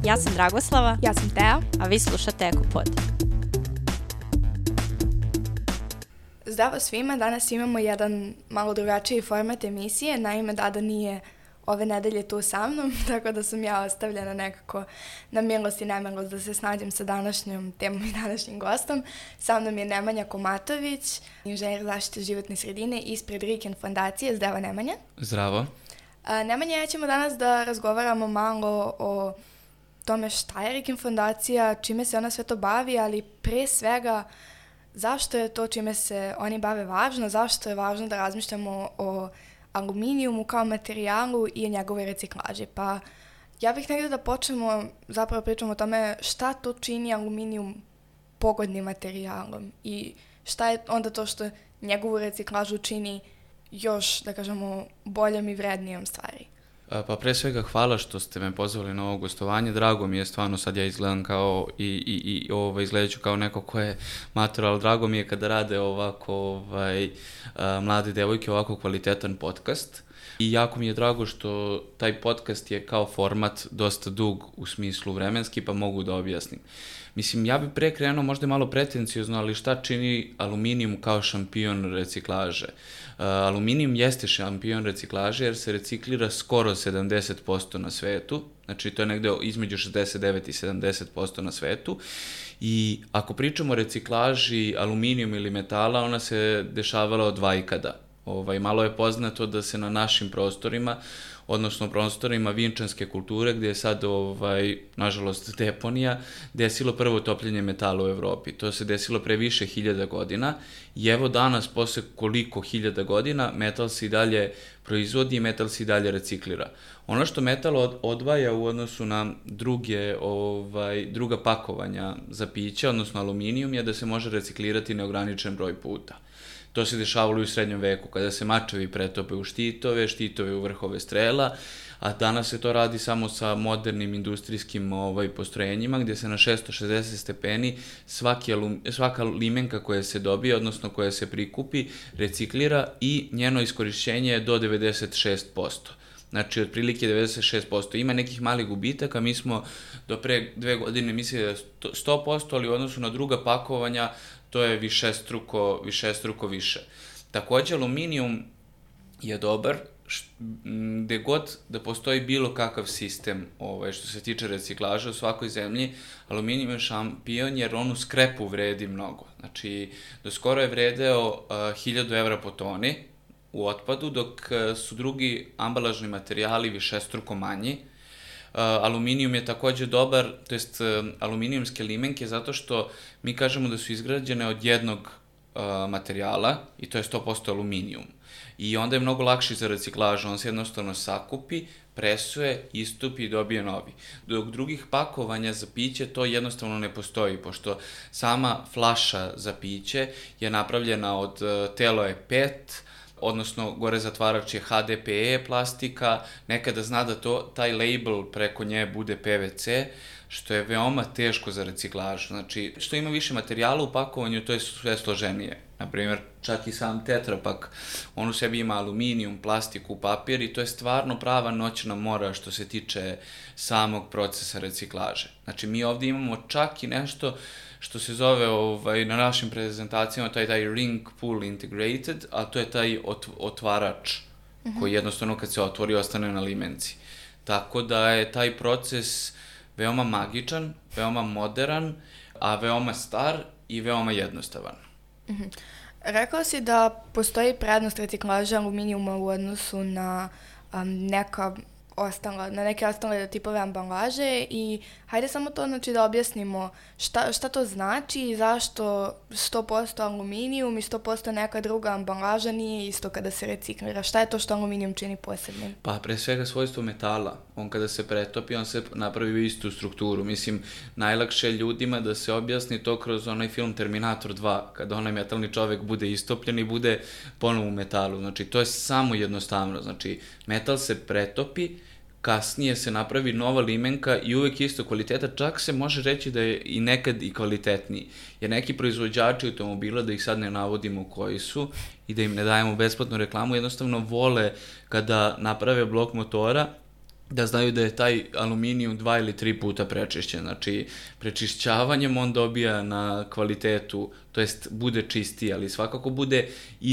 Ja sam Dragoslava. Ja sam Tea. A vi slušate Ekopod. Zdravo svima, danas imamo jedan malo drugačiji format emisije. Naime, Dada nije ove nedelje tu sa mnom, tako da sam ja ostavljena nekako na milost i nemilost da se snađem sa današnjom temom i današnjim gostom. Sa mnom je Nemanja Komatović, inženjer zaštite životne sredine ispred Riken fondacije. Zdravo, Nemanja. Zdravo. Nemanja, ja ćemo danas da razgovaramo malo o tome šta je Riken fondacija, čime se ona sve to bavi, ali pre svega zašto je to čime se oni bave važno, zašto je važno da razmišljamo o aluminijumu kao materijalu i o njegovoj reciklaži. Pa ja bih negdje da počnemo, zapravo pričamo o tome šta to čini aluminijum pogodnim materijalom i šta je onda to što njegovu reciklažu čini još, da kažemo, boljom i vrednijom stvari. Pa pre svega hvala što ste me pozvali na ovo gostovanje. Drago mi je stvarno, sad ja izgledam kao izgledat ću kao neko ko je mator, ali drago mi je kada rade ovako mlade devojke ovako kvalitetan podcast. I jako mi je drago što taj podcast je kao format dosta dug u smislu vremenski, pa mogu da objasnim. Mislim, ja bih pre krenuo možda malo pretenciozno, ali šta čini aluminijum kao šampion reciklaže? Aluminijum jeste šampion reciklaže jer se reciklira skoro 70% na svetu, znači to je negde između 69 i 70% na svetu. I ako pričamo o reciklaži aluminijuma ili metala, ona se dešavala od vajkada. Malo je poznato da se na našim prostorima, odnosno prostorima vinčanske kulture, gdje je sad, nažalost, deponija, desilo prvo topljenje metala u Evropi. To se desilo pre više hiljada godina i evo danas, posle koliko hiljada godina, metal se i dalje proizvodi i metal se i dalje reciklira. Ono što metal odvaja u odnosu na druga pakovanja za piće, odnosno aluminijum, je da se može reciklirati neograničen broj puta. To se dešavalo i u srednjem veku, kada se mačevi pretope u štitove u vrhove strela, a danas se to radi samo sa modernim industrijskim postrojenjima, gdje se na 660 stepeni svaka limenka koja se dobije, odnosno koja se prikupi, reciklira i njeno iskorišćenje je do 96%. Znači, otprilike 96%. Ima nekih malih gubitaka, mi smo do pre 2 godine mislili da je 100%, ali u odnosu na druga pakovanja to je višestruko više. Također, aluminijum je dobar gde god da postoji bilo kakav sistem što se tiče reciklaže u svakoj zemlji. Aluminijum je šampion jer on u skrepu vredi mnogo. Znači, do skoro je vredeo 1000 evra po toni u otpadu, dok su drugi ambalažni materijali višestruko manji. Aluminijum je također dobar, to jest aluminijumske limenke, zato što mi kažemo da su izgrađene od jednog materijala i to je 100% aluminijum. I onda je mnogo lakši za reciklažu, on se jednostavno sakupi, presuje, istupi i dobije novi. Dok drugih pakovanja za piće to jednostavno ne postoji, pošto sama flaša za piće je napravljena od telo je PET, odnosno gore zatvarač je HDPE plastika, nekada zna da taj label preko nje bude PVC, što je veoma teško za reciklažu. Znači, što ima više materijala u pakovanju, to je sve složenije. Naprimjer, čak i sam tetrapak, on u sebi ima aluminijum, plastiku, papir i to je stvarno prava noćna mora što se tiče samog procesa reciklaže. Znači, mi ovdje imamo čak i nešto što se zove na našim prezentacijama taj ring pull integrated, a to je taj otvarač koji jednostavno kad se otvori ostane na limenci. Tako da je taj proces veoma magičan, veoma modern, a veoma star i veoma jednostavan. Rekao si da postoji prednost reciklaže aluminijuma u odnosu na neke ostale tipove ambalaže i hajde samo to da objasnimo šta to znači i zašto 100% aluminijum i 100% neka druga ambalaža nije isto kada se reciklira. Šta je to što aluminijum čini posebnim? Pa pre svega svojstvo metala. On kada se pretopi, on se napravi u istu strukturu. Mislim, najlakše ljudima da se objasni to kroz onaj film Terminator 2, kada onaj metalni čovek bude istopljen i bude ponovo u metalu. Znači, to je samo jednostavno. Znači, metal se pretopi, kasnije se napravi nova limenka i uvek isto kvaliteta, čak se može reći da je i nekad i kvalitetniji. Jer neki proizvođači automobila, da ih sad ne navodimo koji su i da im ne dajemo besplatnu reklamu, jednostavno vole kada naprave blok motora da znaju da je taj aluminijum 2 ili 3 puta prečišćen. Znači, prečišćavanjem on dobija na kvalitetu, to jest bude čistiji, ali svakako bude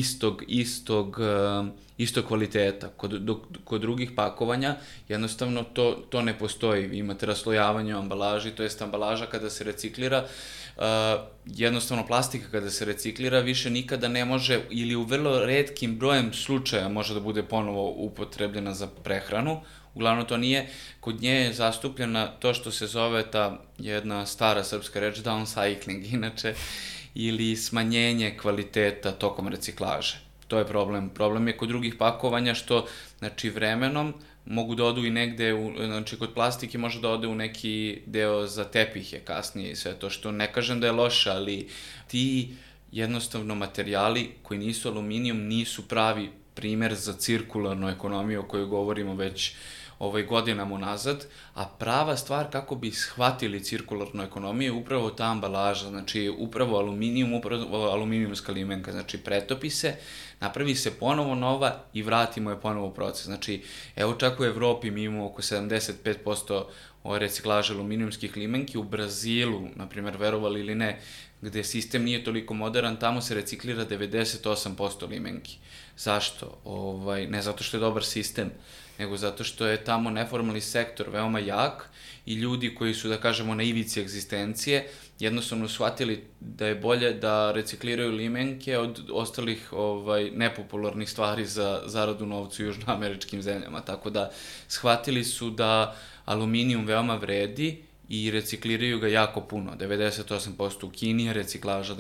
istog kvaliteta. Kod drugih pakovanja jednostavno to ne postoji. Vi imate raslojavanje u ambalaži, to jest ambalaža kada se reciklira, jednostavno plastika kada se reciklira više nikada ne može ili u vrlo retkim brojem slučaja može da bude ponovo upotrebljena za prehranu. Uglavnom to nije, kod nje je zastupljena to što se zove ta jedna stara srpska reč downcycling, inače, ili smanjenje kvaliteta tokom reciklaže. To je problem. Problem je kod drugih pakovanja što, znači, vremenom mogu da odu i negde, znači, kod plastike može da ode u neki deo za tepihe kasnije i sve to, što ne kažem da je loše, ali ti jednostavno materijali koji nisu aluminijum nisu pravi primer za cirkularnu ekonomiju o kojoj govorimo već godinama unazad, a prava stvar kako bi shvatili cirkularnu ekonomiju je upravo ta ambalaža, znači upravo aluminijumska limenka, znači pretopi se, napravi se ponovo nova i vratimo je ponovo u proces. Znači, evo čak u Evropi mi imamo oko 75% reciklaže aluminijumskih limenki, u Brazilu, na primjer, verovali ili ne, gde sistem nije toliko modern, tamo se reciklira 98% limenki. Zašto? Ne zato što je dobar sistem, nego zato što je tamo neformalni sektor veoma jak i ljudi koji su, da kažemo, na ivici egzistencije, jednostavno shvatili da je bolje da recikliraju limenke od ostalih nepopularnih stvari za zaradu novca u južnoameričkim zemljama. Tako da shvatili su da aluminijum veoma vredi i recikliraju ga jako puno, 98% u Kini, reciklaža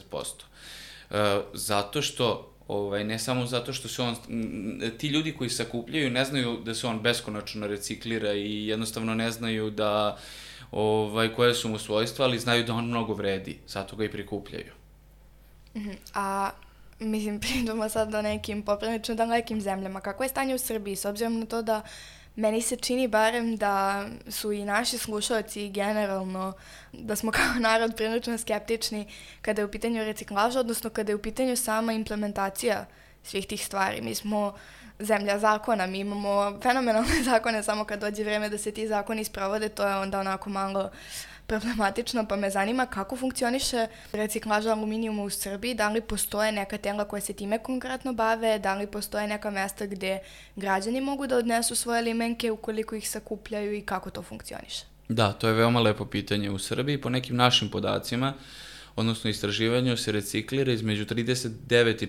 90%. Zato što ne samo zato što se ti ljudi koji sakupljaju ne znaju da se on beskonačno reciklira i jednostavno ne znaju da koje su mu svojstva, ali znaju da on mnogo vredi, zato ga i prikupljaju. A, mislim, pridemo sad do nekim poprilično dalekim zemljama. Kako je stanje u Srbiji, s obzirom na to da meni se čini barem da su i naši slušalci generalno, da smo kao narod prilično skeptični kada je u pitanju reciklaža, odnosno kada je u pitanju sama implementacija svih tih stvari. Mi smo zemlja zakona, mi imamo fenomenalne zakone, samo kad dođe vreme da se ti zakoni sprovode, to je onda onako malo problematično, pa me zanima kako funkcioniše reciklaža aluminijuma u Srbiji, da li postoje neka tela koja se time konkretno bave, da li postoje neka mesta gde građani mogu da odnesu svoje limenke ukoliko ih sakupljaju i kako to funkcioniše? Da, to je veoma lepo pitanje. U Srbiji, po nekim našim podacima, odnosno istraživanju, se reciklira između 39 i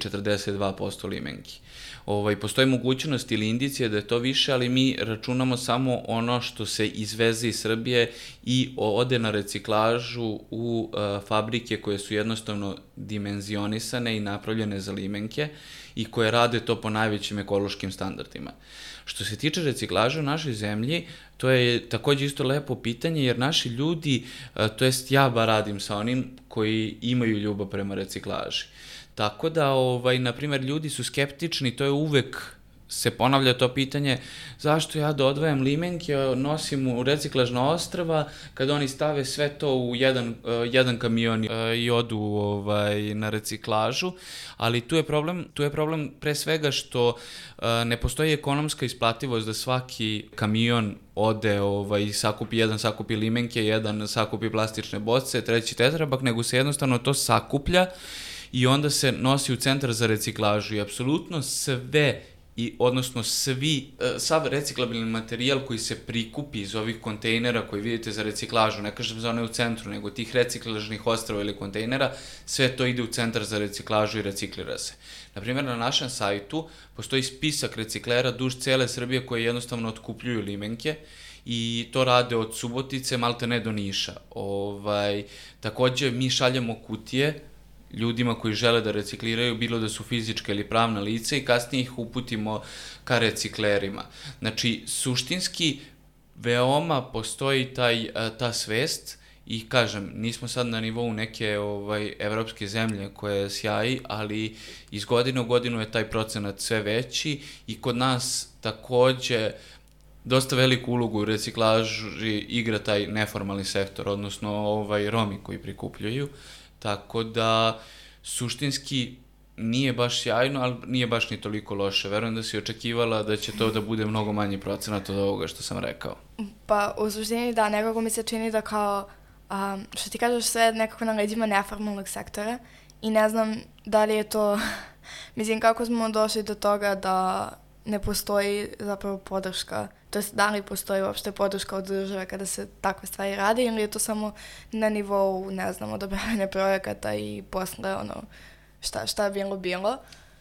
42% limenki. Postoji mogućnost ili indicija da je to više, ali mi računamo samo ono što se izveze iz Srbije i ode na reciklažu u fabrike koje su jednostavno dimenzionisane i napravljene za limenke i koje rade to po najvećim ekološkim standardima. Što se tiče reciklaže u našoj zemlji, to je takođe isto lepo pitanje, jer naši ljudi, to jest ja bar radim sa onim koji imaju ljubav prema reciklaži. Tako da, na primjer, ljudi su skeptični, to je uvek se ponavlja to pitanje zašto ja da odvajam limenke, nosim u reciklažna ostrva, kad oni stave sve to u jedan kamion i odu na reciklažu, ali tu je problem pre svega što ne postoji ekonomska isplativost da svaki kamion ode i jedan sakupi limenke, jedan sakupi plastične boce, treći tetrabak, nego se jednostavno to sakuplja i onda se nosi u centar za reciklažu i apsolutno sve odnosno sav reciklabilni materijal koji se prikupi iz ovih kontejnera koji vidite za reciklažu, ne kažem za one u centru, nego tih reciklažnih ostrava ili kontejnera, sve to ide u centar za reciklažu i reciklira se. Naprimjer, na našem sajtu postoji spisak reciklera duž cele Srbije koji jednostavno otkupljuju limenke i to rade od Subotice, maltene do Niša. Takođe, mi šaljemo kutije ljudima koji žele da recikliraju, bilo da su fizička ili pravna lica i kasnije ih uputimo ka reciklerima. Znači, suštinski, veoma postoji ta svest i kažem, nismo sad na nivou neke evropske zemlje koje sjaji, ali iz godine u godinu je taj procenat sve veći i kod nas takođe dosta veliku ulogu u reciklaži igra taj neformalni sektor, odnosno Romi koji prikupljaju. Tako da, suštinski, nije baš sjajno, ali nije baš ni toliko loše. Verujem da si očekivala da će to da bude mnogo manji procenat od ovoga što sam rekao. Pa u suštini da, nekako mi se čini da kao, što ti kažeš, sve nekako na leđima neformalnog sektora i ne znam da li je to, mislim kako smo došli do toga da ne postoji zapravo podrška, to jest da li postoji uopšte podrška od države kada se takve stvari radi ili je to samo na nivou, ne znam, odobravanja projekata i posle šta je bilo.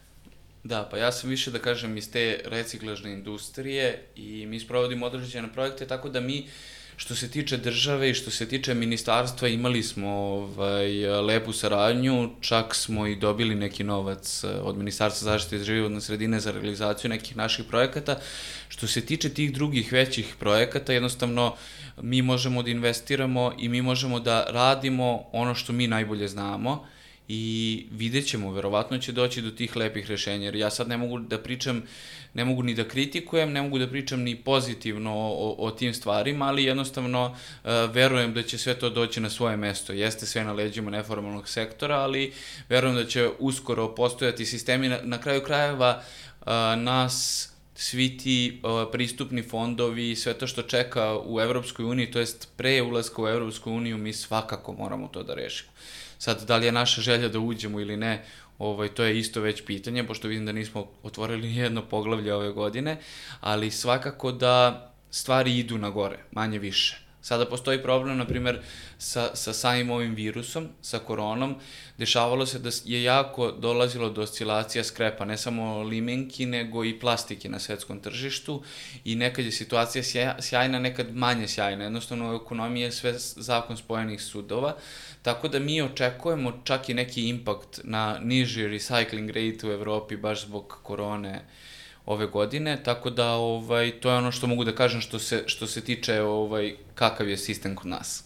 Da, pa ja sam više da kažem iz te reciklažne industrije i mi sprovodimo određene projekte, tako da mi što se tiče države i što se tiče ministarstva imali smo lepu saradnju, čak smo i dobili neki novac od Ministarstva zaštite životne sredine za realizaciju nekih naših projekata. Što se tiče tih drugih većih projekata, jednostavno mi možemo da investiramo i mi možemo da radimo ono što mi najbolje znamo i vidjet ćemo, verovatno će doći do tih lepih rešenja, jer ja sad ne mogu da pričam, ne mogu ni da kritikujem, ne mogu da pričam ni pozitivno o tim stvarima, ali jednostavno verujem da će sve to doći na svoje mesto. Jeste sve na leđima neformalnog sektora, ali verujem da će uskoro postojati sistemi, na kraju krajeva nas svi ti pristupni fondovi, sve to što čeka u Evropskoj uniji, to jest pre ulaska u Evropsku uniju, mi svakako moramo to da rešimo. Sad, da li je naša želja da uđemo ili ne, to je isto već pitanje, pošto vidim da nismo otvorili nijedno poglavlje ove godine, ali svakako da stvari idu na gore, manje više. Sada postoji problem, na primjer, sa samim ovim virusom, sa koronom. Dešavalo se da je jako dolazilo do oscilacija skrepa, ne samo limenki, nego i plastike na svetskom tržištu i nekad je situacija sjajna, nekad manje sjajna. Jednostavno, u ekonomiji je sve zakon spojenih sudova, tako da mi očekujemo čak i neki impakt na niži recycling rate u Evropi baš zbog korone ove godine, tako da to je ono što mogu da kažem što se tiče kakav je sistem kod nas.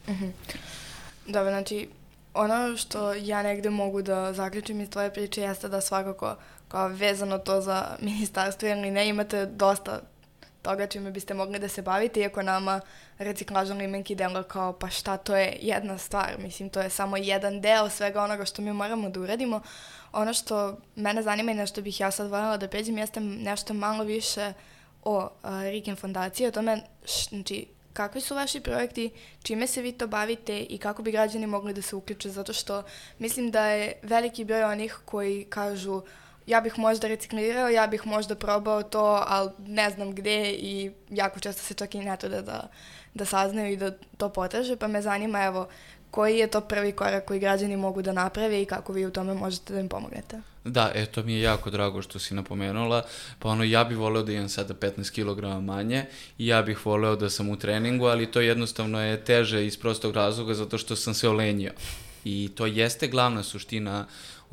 Dobro, znači, ono što ja negde mogu da zaključim iz tvoje priče jeste da svakako kao vezano to za ministarstvo ili ne, imate dosta toga čime biste mogli da se bavite, iako nama reciklaža limenki delo kao pa šta, to je jedna stvar, mislim, to je samo jedan deo svega onoga što mi moramo da uradimo. Ono što mene zanima i nešto bih ja sad voljela da pređem jeste nešto malo više o Riken fondaciji, o tome znači, kakvi su vaši projekti, čime se vi to bavite i kako bi građani mogli da se uključe, zato što mislim da je veliki broj onih koji kažu ja bih možda reciklirao, ja bih možda probao to, ali ne znam gde i jako često se čak i ne trude da saznaju i da to potraže, pa me zanima evo koji je to prvi korak koji građani mogu da naprave i kako vi u tome možete da im pomognete. Da, to mi je jako drago što si napomenula, pa ja bih voleo da imam sada 15 kg manje i ja bih voleo da sam u treningu, ali to jednostavno je teže iz prostog razloga zato što sam se olenio i to jeste glavna suština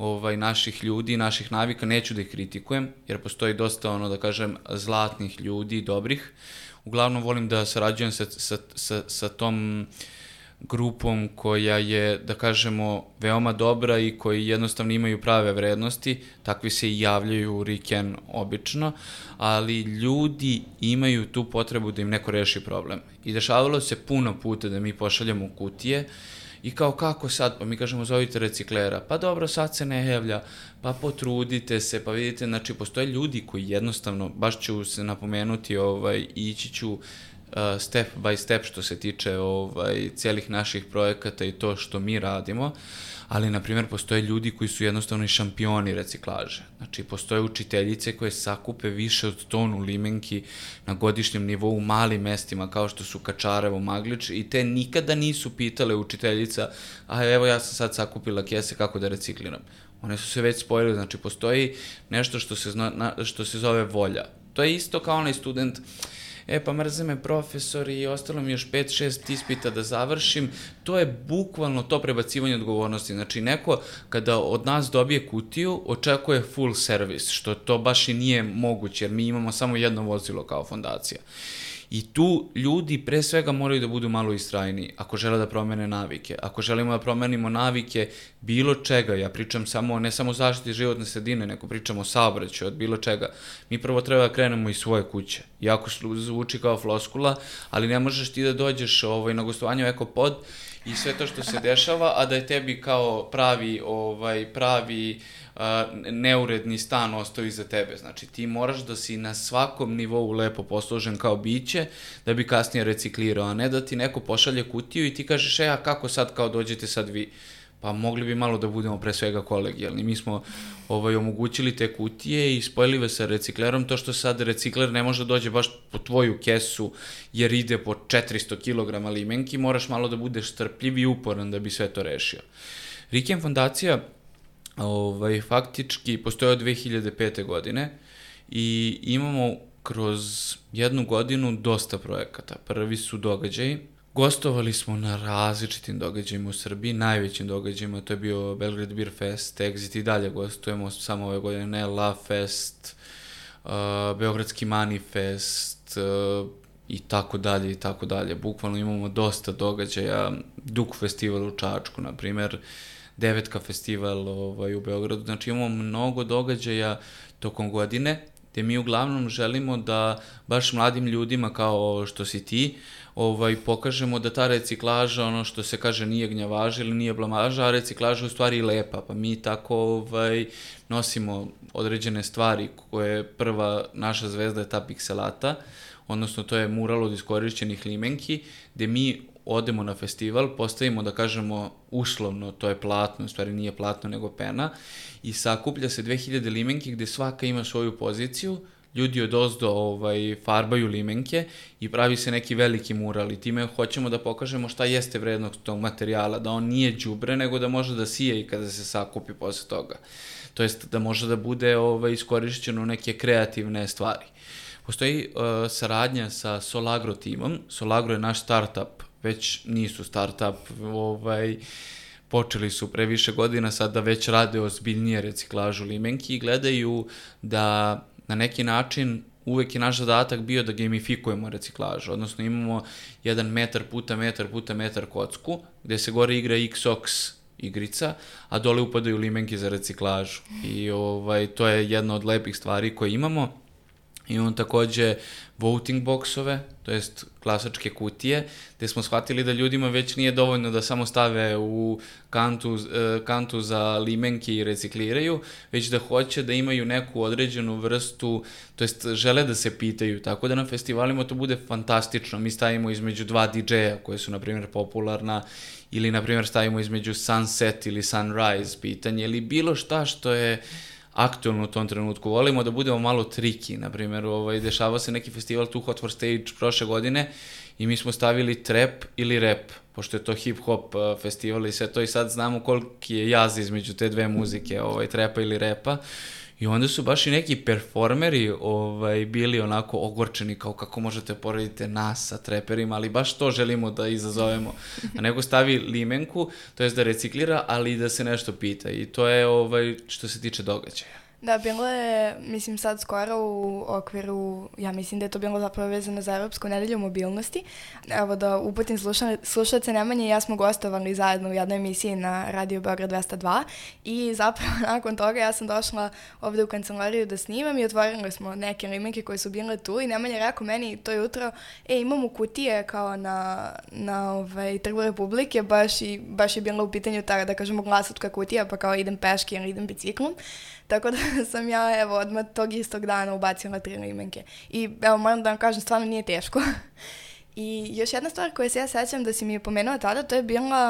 naših ljudi, naših navika, neću da ih kritikujem, jer postoji dosta, da kažem, zlatnih ljudi, dobrih. Uglavnom volim da sarađujem sa tom grupom koja je, da kažemo, veoma dobra i koji jednostavno imaju prave vrednosti, takvi se i javljaju u Riken obično, ali ljudi imaju tu potrebu da im neko reši problem. I dešavalo se puno puta da mi pošaljamo kutije i kao kako sad, pa mi kažemo zovite reciklera, pa dobro sad se ne javlja, pa potrudite se, pa vidite, znači postoje ljudi koji jednostavno, baš ću se napomenuti, ići ću step by step što se tiče cijelih naših projekata i to što mi radimo, ali na primjer postoje ljudi koji su jednostavno i šampioni reciklaže. Znači postoje učiteljice koje sakupe više od tonu limenki na godišnjem nivou u malim mestima kao što su Kačarevo, Maglič i te nikada nisu pitale učiteljica a evo ja sam sad sakupila kese kako da recikliram. One su se već spojile, znači postoji nešto što se zove volja. To je isto kao onaj student pa mrze me profesor i ostalo mi još 5-6 ispita da završim, to je bukvalno to prebacivanje odgovornosti. Znači, neko kada od nas dobije kutiju, očekuje full service, što to baš i nije moguće, jer mi imamo samo jedno vozilo kao fondacija. I tu ljudi pre svega moraju da budu malo istrajniji ako žele da promene navike. Ako želimo da promenimo navike bilo čega, ja pričam ne samo zaštiti životne sredine, nego pričam o saobraćaju, od bilo čega. Mi prvo treba da krenemo iz svoje kuće. Jako zvuči kao floskula, ali ne možeš ti da dođeš na gostovanje u Ekopod i sve to što se dešava, a da je tebi kao pravi neuredni stan ostao iza tebe. Znači, ti moraš da si na svakom nivou lepo posložen kao biće, da bi kasnije reciklirao, a ne da ti neko pošalje kutiju i ti kažeš, a kako sad kao dođete sad vi? Pa mogli bi malo da budemo pre svega kolegijalni. Mi smo omogućili te kutije i spojili sa reciklerom, to što sad recikler ne može da dođe baš po tvoju kesu jer ide po 400 kg limenki, moraš malo da budeš strpljiv i uporan da bi sve to rešio. Riken fondacija faktički postoje od 2005. godine i imamo kroz jednu godinu dosta projekata. Prvi su događaji. Gostovali smo na različitim događajima u Srbiji, najvećim događajima, to je bio Belgrade Beer Fest, Exit i dalje gostujemo samo ove godine, Love Fest, Beogradski Manifest i tako dalje i tako dalje. Bukvalno imamo dosta događaja, Duk festival u Čačku, na primer, Devetka festival u Beogradu, znači imamo mnogo događaja tokom godine, gde mi uglavnom želimo da baš mladim ljudima kao što si ti, pokažemo da ta reciklaža, ono što se kaže, nije gnjavaža ili nije blamaža, a reciklaža je u stvari lepa, pa mi tako nosimo određene stvari koje prva naša zvezda je ta pikselata, odnosno to je mural od iskorišćenih limenki, gde mi odemo na festival, postavimo, da kažemo, uslovno, to je platno, u stvari nije platno nego pena, i sakuplja se 2000 limenki gde svaka ima svoju poziciju, ljudi odozdo farbaju limenke i pravi se neki veliki mural i time hoćemo da pokažemo šta jeste vrednost tog materijala, da on nije đubre, nego da može da sije i kada se sakupi posle toga. To jest da može da bude iskorišćeno u neke kreativne stvari. Postoji saradnja sa Solagro timom. Solagro je naš startup, već nisu startup, počeli su pre više godina, sada već rade ozbiljnije reciklažu limenki i gledaju da na neki način uvek je naš zadatak bio da gamifikujemo reciklažu, odnosno imamo 1 metar puta metar puta metar kocku, gde se gore igra Xox igrica, a dole upadaju limenke za reciklažu. I to je jedna od lepih stvari koje imamo. Imamo takođe voting boxove, to jest glasačke kutije, gde smo shvatili da ljudima već nije dovoljno da samo stave u kantu za limenke i recikliraju, već da hoće da imaju neku određenu vrstu, to jest žele da se pitaju, tako da na festivalima to bude fantastično. Mi stavimo između 2 DJ-a koje su, na primjer, popularna, ili, na primjer, stavimo između Sunset ili Sunrise pitanje, ili bilo šta što je aktualno u tom trenutku. Volimo da budemo malo triki, na primjer, dešava se neki festival tu Hot for Stage prošle godine i mi smo stavili trap ili rap, pošto je to hip-hop festival i sve to, i sad znamo koliki je jaz između te dve muzike, trapa ili repa. I onda su baš i neki performeri bili onako ogorčeni, kao kako možete porediti nas sa treperima, ali baš to želimo da izazovemo. A nego stavi limenku, to jest da reciklira, ali i da se nešto pita. I to je što se tiče događaja. Da, bilo je, mislim, sad skoro u okviru, ja mislim da je to bilo zapravo vezano za Evropsku nedelju mobilnosti. Evo da uputim slušalce, Nemanja i ja smo gostovali zajedno u jednoj emisiji na Radio Beograd 202 i zapravo nakon toga ja sam došla ovde u kancelariju da snimam i otvorili smo neke limenke koje su bile tu i Nemanja je rekao meni to jutro, imamo kutije kao na Trgu Republike, baš je bilo u pitanju ta, da kažemo, glasačka kutija, pa kao idem peške ili idem biciklom. Tako da sam ja, odmah tog istog dana ubacila 3 limenke. I moram da vam kažem, stvarno nije teško. I još jedna stvar koju se ja sećam da si mi je pomenula tada, to je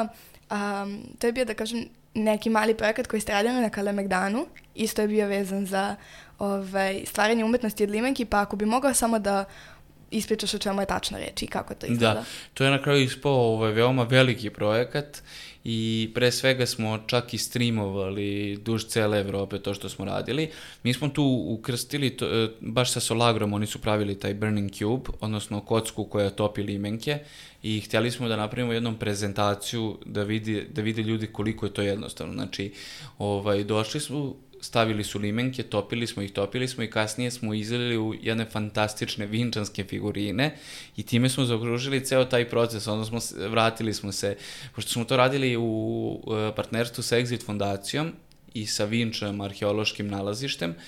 bio, da kažem, neki mali projekat koji ste radili na Kalemegdanu. Isto je bio vezan za stvaranje umetnosti od limenki, pa ako bi mogao samo da ispričaš o čemu je tačno reč i kako to izgleda. Da, to je na kraju ispao veoma veliki projekat i pre svega smo čak i streamovali duž cele Evrope to što smo radili. Mi smo tu ukrstili, baš sa Solagrom, oni su pravili taj Burning Cube, odnosno kocku koja topi limenke i htjeli smo da napravimo jednom prezentaciju da vide ljudi koliko je to jednostavno. Znači, došli smo, stavili su limenke, topili smo i kasnije smo izlili u jedne fantastične vinčanske figurine i time smo zaokružili ceo taj proces, onda vratili smo se, pošto smo to radili u partnerstvu sa Exit fondacijom i sa Vinčem arheološkim nalazištem,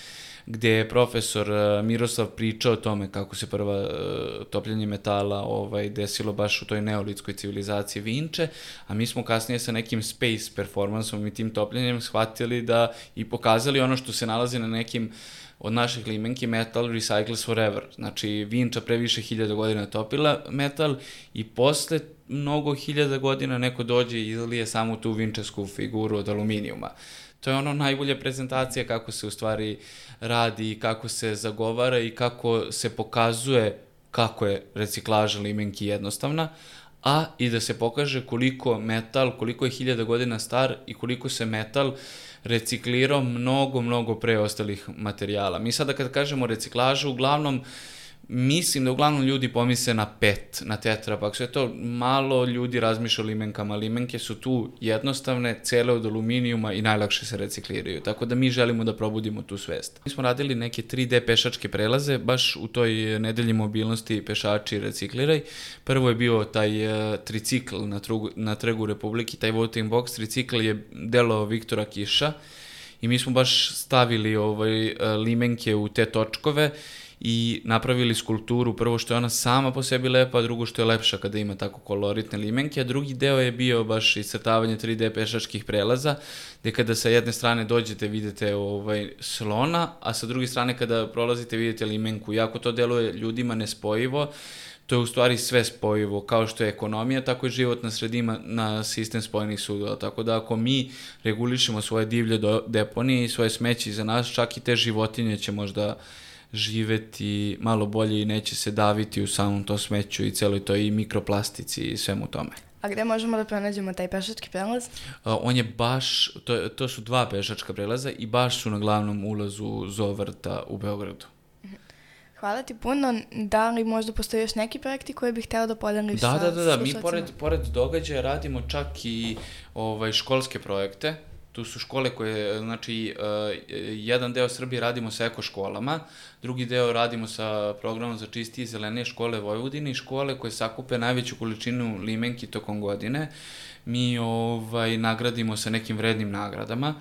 gde je profesor Miroslav pričao o tome kako se prva topljenje metala desilo baš u toj neolitskoj civilizaciji Vinče, a mi smo kasnije sa nekim space performansom i tim topljenjem shvatili da i pokazali ono što se nalazi na nekim od naših limenki, metal recycles forever. Znači, Vinča pre više 1000 godina topila metal i posle mnogo 1000 godina neko dođe i izlije samo tu vinčesku figuru od aluminijuma. To je ono najbolja prezentacija kako se u stvari radi, kako se zagovara i kako se pokazuje kako je reciklaža limenki jednostavna, a i da se pokaže koliko je 1000 godina star i koliko se metal reciklirao mnogo pre ostalih materijala. Mi sada kad kažemo reciklažu, mislim da uglavnom ljudi pomisle na PET, na tetrapak, sve to malo ljudi razmišlja o limenkama. Limenke su tu jednostavne, cele od aluminijuma i najlakše se recikliraju, tako da mi želimo da probudimo tu svest. Mi smo radili neke 3D pešačke prelaze, baš u toj nedelji mobilnosti pešači recikliraj. Prvo je bio taj tricikl na Trgu Republike, taj voting box tricikl je delo Viktora Kiša i mi smo baš stavili limenke u te točkove i napravili skulpturu, prvo što je ona sama po sebi lepa, a drugo što je lepša kada ima tako koloritne limenke, a drugi deo je bio baš iscrtavanje 3D pešačkih prelaza, gde kada sa jedne strane dođete vidite slona, a sa druge strane kada prolazite vidite limenku. Iako to deluje ljudima nespojivo, to je u stvari sve spojivo, kao što je ekonomija, tako i životna sredina na sistem spojenih sudova. Tako da ako mi regulišemo svoje divlje deponije i svoje smeće iza nas, čak i te životinje će možda živeti malo bolje i neće se daviti u samom to smeću i celoj toj i mikroplastici i svemu tome. A gde možemo da pronađemo taj pešački prelaz? On je baš, to su 2 pešačka prelaza i baš su na glavnom ulazu Zoovrta u Beogradu. Hvala ti puno. Da li možda postoji još neki projekti koje bih hteo da podeliš sa slušalcima? Da. Mi pored događaja radimo čak i školske projekte. Tu su škole koje, znači, jedan deo Srbije radimo sa ekoškolama, drugi deo radimo sa programom za čistije i zelenije škole Vojvodine i škole koje sakupe najveću količinu limenki tokom godine. Mi nagradimo sa nekim vrednim nagradama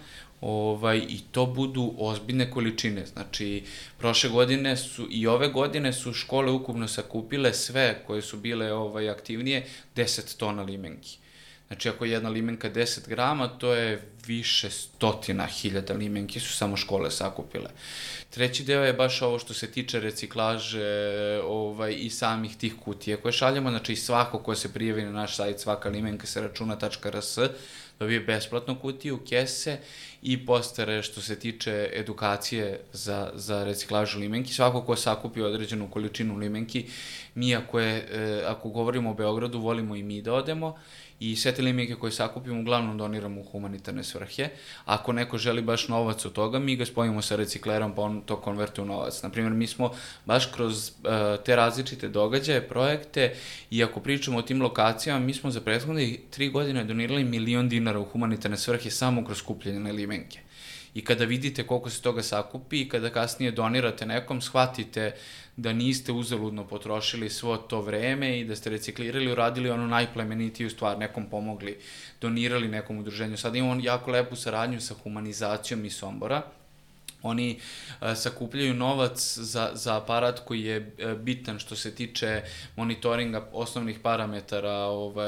i to budu ozbiljne količine. Znači, prošle godine i ove godine su škole ukupno sakupile sve koje su bile aktivnije 10 tona limenki. Znači, ako je jedna limenka 10 grama, to je više 100.000 limenki su samo škole sakupile. Treći deo je baš ovo što se tiče reciklaže i samih tih kutija koje šaljemo. Znači, svako ko se prijavi na naš sajt svaka limenka se računa.rs dobije besplatnu kutiju, kese i postere što se tiče edukacije za reciklažu limenki. Svako ko sakupi određenu količinu limenki, mi ako govorimo o Beogradu, volimo i mi da odemo i sve te limenke koje sakupimo uglavnom doniramo u humanitarne svrhe. Ako neko želi baš novac od toga, mi ga spojimo sa reciklerom pa on to konvertuje u novac. Naprimjer, mi smo baš kroz te različite događaje, projekte i ako pričamo o tim lokacijama, mi smo za prethodne 3 godine donirali $1.000.000 u humanitarne svrhe samo kroz skupljene limenke. I kada vidite koliko se toga sakupi i kada kasnije donirate nekom, shvatite da niste uzaludno potrošili svo to vreme i da ste reciklirali, uradili ono najplemenitiju stvar, nekom pomogli, donirali nekom udruženju. Sada imamo jako lepu saradnju sa Humanizacijom iz Sombora. Oni sakupljaju novac za aparat koji je bitan što se tiče monitoringa osnovnih parametara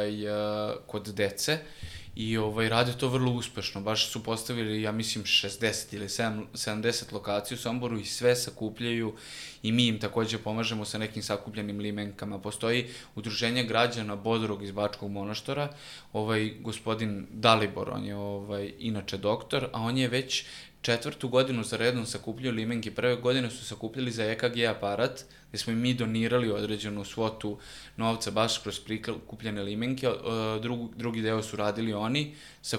kod dece. I rade to vrlo uspešno, baš su postavili, ja mislim, 60 ili 70 lokacija u Somboru i sve sakupljaju i mi im takođe pomažemo sa nekim sakupljenim limenkama. Postoji udruženje građana Bodrog iz Bačkog Monoštora, gospodin Dalibor, on je inače doktor, a on je već 4. godinu za redom sakupljaju limenke. Prve godine su sakupljali za EKG aparat, gde smo i mi donirali određenu svotu novca baš kroz prikupljene limenke. Drugi deo su radili oni,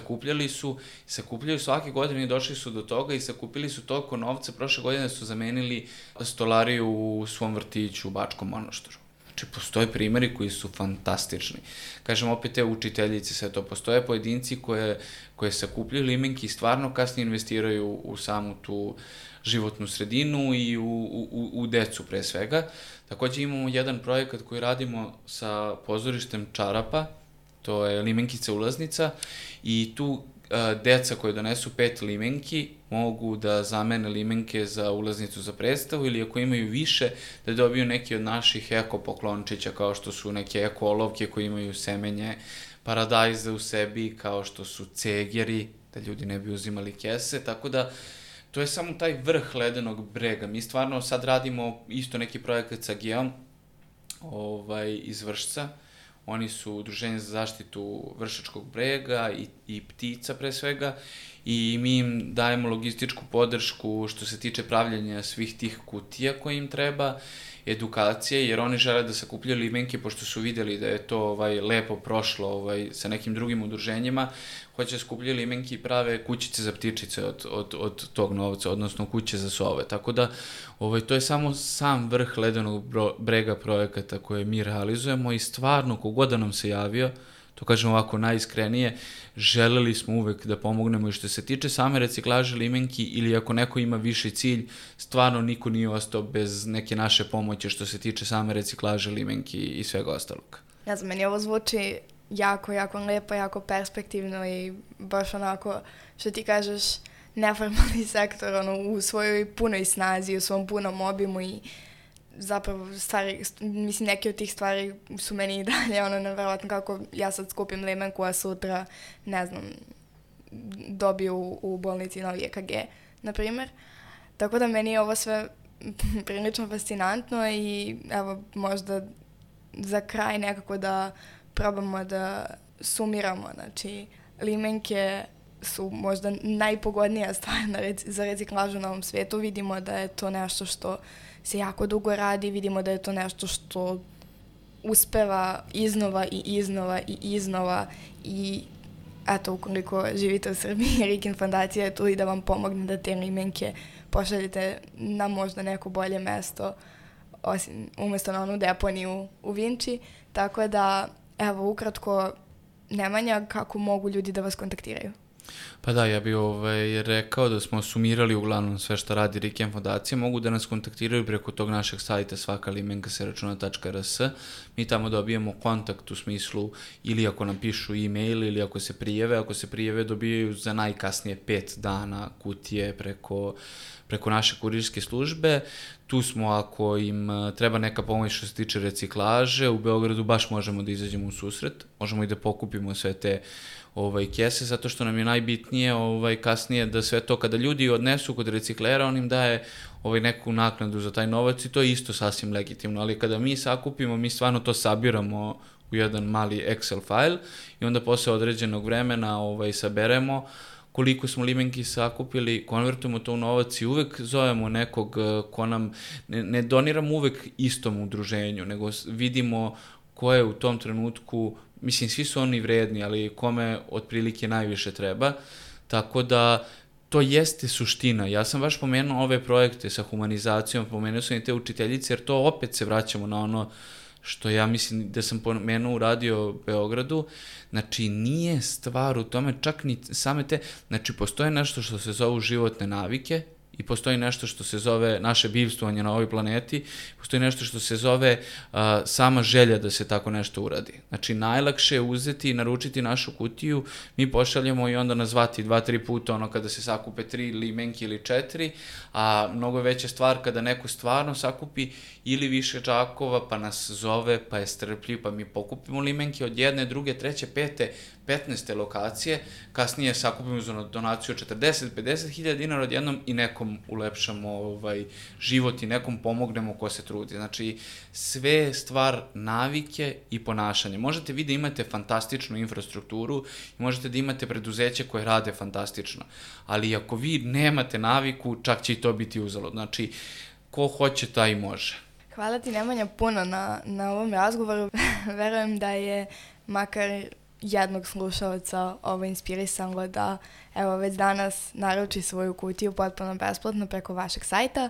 sakupljaju svake godine i došli su do toga i sakupili su toliko novca. Prošle godine su zamenili stolariju u svom vrtiću u Bačkom Monoštoru. Znači, postoje primjeri koji su fantastični. Kažem, opet te učiteljice, sve to. Postoje pojedinci koje sakupljaju limenke i stvarno kasnije investiraju u samu tu životnu sredinu i u decu pre svega. Takođe imamo jedan projekat koji radimo sa pozorištem Čarapa, to je Limenkica ulaznica i tu deca koje donesu 5 limenki mogu da zamene limenke za ulaznicu za predstavu ili ako imaju više da dobiju neki od naših eko poklončića kao što su neke eko olovke koje imaju semenje paradajza u sebi, kao što su cegeri, da ljudi ne bi uzimali kese, tako da to je samo taj vrh ledenog brega. Mi stvarno sad radimo isto neki projekat sa Geom iz Vršca. Oni su udruženje za zaštitu Vršačkog brega i ptica pre svega i mi im dajemo logističku podršku što se tiče pravljanja svih tih kutija koje im treba, edukacije, jer oni žele da sakupljaju limenke, pošto su videli da je to lepo prošlo sa nekim drugim udruženjima, hoće da skupljaju limenke i prave kućice za ptičice od tog novca, odnosno kuće za sove. Tako da to je samo sam vrh ledenog brega projekata koje mi realizujemo i stvarno kogod da nam se javio, to kažem ovako najiskrenije, želeli smo uvek da pomognemo i što se tiče same reciklaže limenki ili ako neko ima viši cilj, stvarno niko nije ostao bez neke naše pomoći što se tiče same reciklaže limenki i svega ostalog. Ja znam, meni ovo zvuči jako, jako lepo, jako perspektivno i baš onako, što ti kažeš, neformalni sektor u svojoj punoj snazi, u svom punom obimu i zapravo mislim neke od tih stvari su meni i dalje nevjerovatno kako ja sad skupim limenku, a sutra, ne znam, dobiju u bolnici novi EKG, na primjer. Tako da meni je ovo sve prilično fascinantno i evo možda za kraj nekako da probamo da sumiramo, znači limenke su možda najpogodnija stvar za reciklažu na ovom svijetu. Vidimo da je to nešto što se jako dugo radi, vidimo da je to nešto što uspeva iznova i iznova i iznova i eto, ukoliko živite u Srbiji, Rikin fondacija je tu i da vam pomogne da te limenke pošaljete na možda neko bolje mesto, umjesto na onu deponiju u Vinči. Tako da, evo, ukratko, Nemanja, kako mogu ljudi da vas kontaktiraju? Pa da, ja bih rekao da smo sumirali uglavnom sve što radi Riken fondacija. Mogu da nas kontaktiraju preko tog našeg sajta svakalimenka.rs. Mi tamo dobijemo kontakt u smislu ili ako nam pišu e-mail ili ako se prijave. Ako se prijave dobijaju za najkasnije 5 dana kutije preko naše kurirske službe. Tu smo ako im treba neka pomoć što se tiče reciklaže. U Beogradu baš možemo da izađemo u susret. Možemo i da pokupimo sve te kese, zato što nam je najbitnije kasnije da sve to kada ljudi odnesu kod reciklera, on im daje neku naknadu za taj novac i to je isto sasvim legitimno, ali kada mi sakupimo, mi stvarno to sabiramo u jedan mali Excel file i onda posle određenog vremena saberemo koliko smo limenki sakupili, konvertujemo to u novac i uvek zovemo nekog ko nam, ne doniramo uvek istom udruženju, nego vidimo ko je u tom trenutku, mislim, svi su oni vredni, ali kome otprilike najviše treba, tako da to jeste suština. Ja sam baš pomenuo ove projekte sa humanizacijom, pomenuo sam i te učiteljice, jer to opet se vraćamo na ono što ja mislim da sam pomenuo u Radio Beogradu, znači nije stvar u tome, čak ni same te, znači postoje nešto što se zovu životne navike, i postoji nešto što se zove naše bivstvovanje na ovoj planeti, postoji nešto što se zove sama želja da se tako nešto uradi. Znači, najlakše je uzeti i naručiti našu kutiju, mi pošaljemo i onda nazvati 2-3 puta kada se sakupe 3 limenke ili 4, a mnogo je veća stvar kada neko stvarno sakupi ili više džakova, pa nas zove, pa je strpljiv, pa mi pokupimo limenke od jedne, druge, treće, pete, 15. lokacije, kasnije sakupimo za donaciju 40-50 hiljada dinara odjednom i nekom ulepšamo život i nekom pomognemo ko se trudi. Znači, sve je stvar navike i ponašanja. Možete vi da imate fantastičnu infrastrukturu i možete da imate preduzeće koje rade fantastično, ali ako vi nemate naviku, čak će i to biti uzalud. Znači, ko hoće, taj može. Hvala ti, Nemanja, puno na ovom razgovoru. Verujem da je makar jednog slušalca ovo inspirisalo da evo već danas naruči svoju kutiju potpuno besplatno preko vašeg sajta.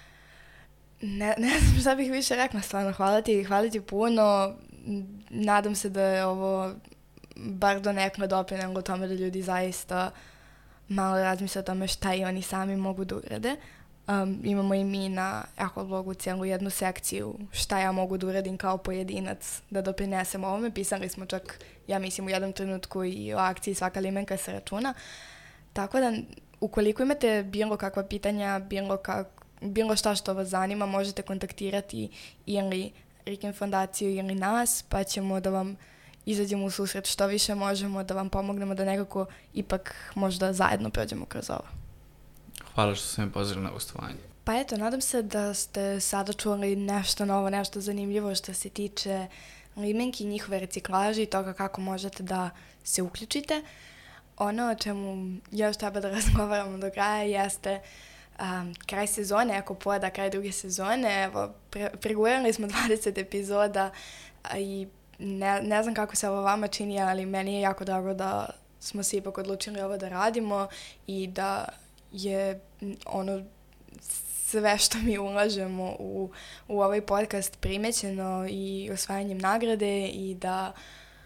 Ne znam šta bih više rekla, stvarno hvala ti puno. Nadam se da je ovo bar donekle doprinelo tome da ljudi zaista malo razmisle o tome šta i oni sami mogu da urade. Imamo i mi na Ekoblogu cijelu jednu sekciju šta ja mogu da uradim kao pojedinac da doprinesem ovome. Pisali smo čak, ja mislim, u jednom trenutku i o akciji Svaka limenka se računa. Tako da, ukoliko imate bilo kakva pitanja, bilo šta što vas zanima, možete kontaktirati ili Riken fondaciju ili nas, pa ćemo da vam izađemo u susret što više možemo, da vam pomognemo da nekako ipak možda zajedno prođemo kroz ovo. Hvala što ste me pozvali na gostovanje. Pa eto, nadam se da ste sada čuli nešto novo, nešto zanimljivo što se tiče limenki, njihove reciklaže i toga kako možete da se uključite. Ono o čemu još treba da razgovaramo do kraja jeste kraj sezone, Ekopoda, kraj druge sezone. Evo, pregurali smo 20 epizoda i ne znam kako se ovo vama čini, ali meni je jako drago da smo se ipak odlučili ovo da radimo i da je ono sve što mi ulažemo u ovaj podcast primećeno i osvajanjem nagrade i da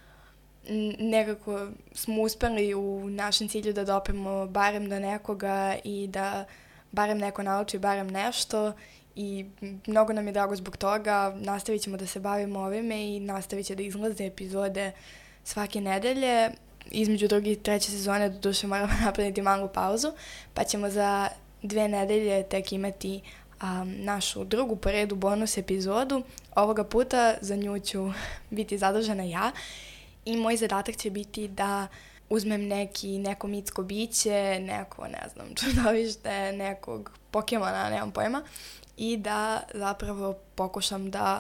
nekako smo uspeli u našem cilju da dopremo barem do nekoga i da barem neko nauči barem nešto i mnogo nam je drago zbog toga. Nastavit ćemo da se bavimo ovime i nastavit će da izlaze epizode svake nedelje. Između druge i treće sezone doduše moramo napraviti malu pauzu, pa ćemo za 2 nedelje tek imati našu drugu po redu bonus epizodu. Ovoga puta za nju ću biti zadužena ja i moj zadatak će biti da uzmem neko mitsko biće, neko, ne znam, čudovište, nekog Pokemona, nemam pojma, i da zapravo pokušam da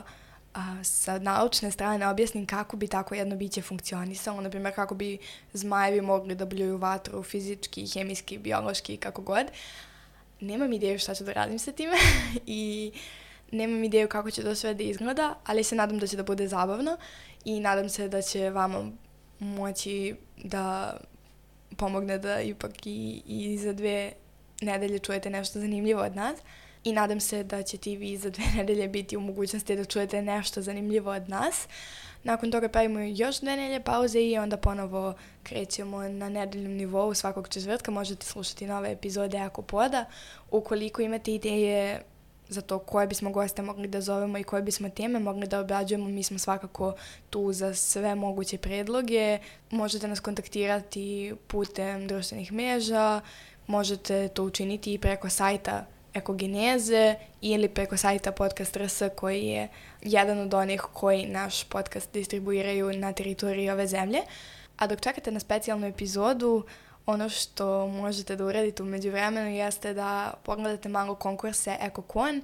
sa naučne strane objasnim kako bi tako jedno biće funkcionisalo, na primjer kako bi zmajevi mogli da bljuju vatru fizički, hemijski, biološki, kako god. Nemam ideju šta ću da radim sa time i nemam ideju kako će to sve da izgleda, ali se nadam da će da bude zabavno i nadam se da će vama moći da pomogne da ipak i za 2 nedelje čujete nešto zanimljivo od nas. I nadam se da ćete i vi za 2 nedelje biti u mogućnosti da čujete nešto zanimljivo od nas. Nakon toga pravimo još 2 nedelje pauze i onda ponovo krećemo na nedeljnom nivou. Svakog četvrtka možete slušati nove epizode Ekopoda. Ukoliko imate ideje za to koje bismo goste mogli da zovemo i koje bismo teme mogli da obrađujemo, mi smo svakako tu za sve moguće predloge. Možete nas kontaktirati putem društvenih mreža, možete to učiniti i preko sajta Ekogeneze ili preko sajta Podcast.rs koji je jedan od onih koji naš podcast distribuiraju na teritoriji ove zemlje. A dok čekate na specijalnu epizodu, ono što možete da uradite u međuvremenu jeste da pogledate malo konkurse EkoKon.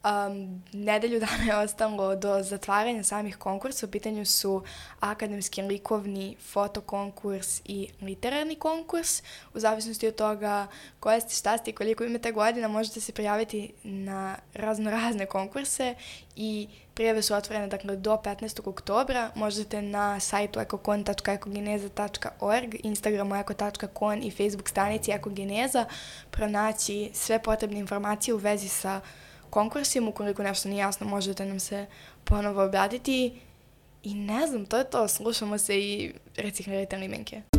Nedelju dana je ostalo do zatvaranja samih konkursa. U pitanju su akademski, likovni, fotokonkurs i literarni konkurs. U zavisnosti od toga koje ste, šta ste i koliko imate godina, možete se prijaviti na razne konkurse i prijave su otvorene do 15. oktobra. Možete na sajtu ekokon.ekogeneza.org, Instagramu eko.kon i Facebook stranici Ekogeneza pronaći sve potrebne informacije u vezi sa konkursima. Ukoliko nešto nije jasno, možete nam se ponovo obratiti. I ne znam, to je to. Slušamo se i reciklirajte limenke.